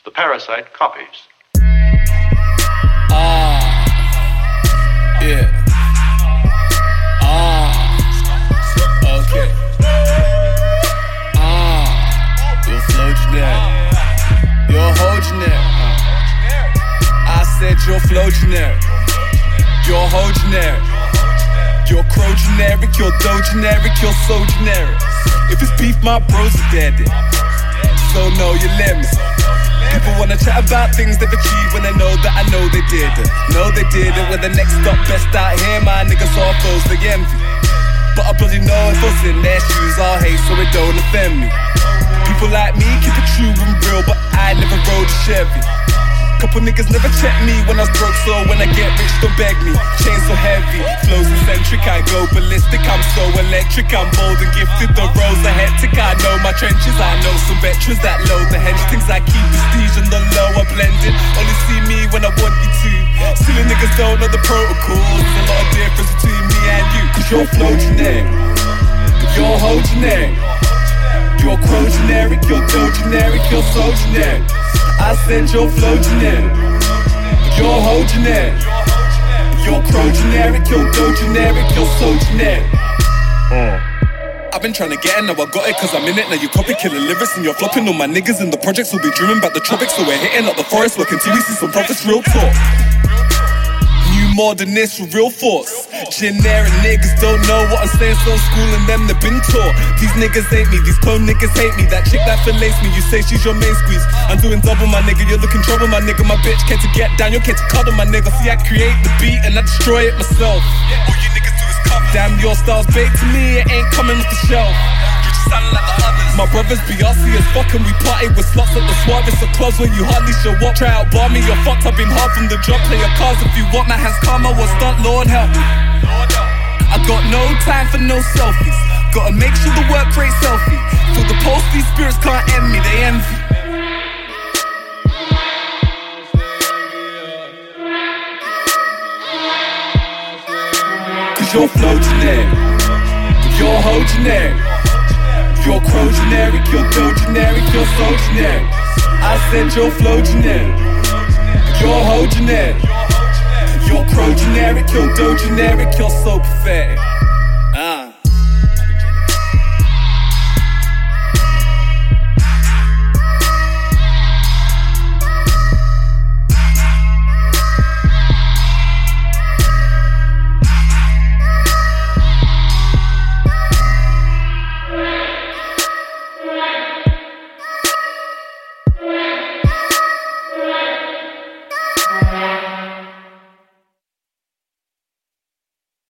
The parasite copies. Yeah. Okay. You're flow generic. You're whole generic. I said you're flow generic. You're whole generic. You're crow generic. You're dough generic. You're so generic. If it's beef, my bros are dead. So know your limits. People wanna chat about things they've achieved when they know that I know they did. Know they did it. When the next up best out here, my niggas all those they envy. But I bloody know if I was in their shoes, I'll hate so it don't offend me. People like me keep it true and real, but I never rode a Chevy. Couple niggas never check me when I was broke, so when I get rich, don't beg me. Chain so heavy, flows eccentric, I go ballistic. I'm so electric, I'm bold and gifted. The roads are hectic, I know my trenches. I know some veterans that load the hedge. Things I keep prestige and the low are blended. Only see me when I want you to. Silly niggas don't know the protocols. There's a lot of difference between me and you. Cause you're flow generic, you're whole generic. You're crow generic, you're dough generic, you're so generic. I said you're flow generic, you're whole generic. You're crow generic, you're dough generic, you're so generic. I've been trying to get it, now I got it cause I'm in it. Now you copy killing lyrics and you're flopping. All my niggas in the projects will be dreaming about the tropics. So we're hitting up the forest, working till we see some profits, real talk. More than this with real force. Generic niggas don't know what I'm saying, so I'm schooling them, they've been taught. These niggas hate me, these clone niggas hate me. That chick that fillets me, you say she's your main squeeze. I'm doing double, my nigga, you're looking trouble, my nigga. My bitch came to get down, you came to cuddle, my nigga. See, I create the beat and I destroy it myself. All you niggas do is cover. Damn, your style's bait to me, it ain't coming off the shelf. Sounding like the others. My brothers be arsey as fuck and we party with sluts at the swab. It's a clubs where you hardly show up. Try out bar me, you're fucked. I've been hard from the drop. Play your cards if you want. My hands calm, I was stunt, Lord help me. I got no time for no selfies. Gotta make sure the work rate selfie. Feel the pulse, these spirits can't end me, they envy. Cause you're flow generic, you're whole generic. You're crow generic, you're dough generic, you're so generic. I said you're flow generic, you're whole generic. You're crow generic, you're dough generic, you're so pathetic.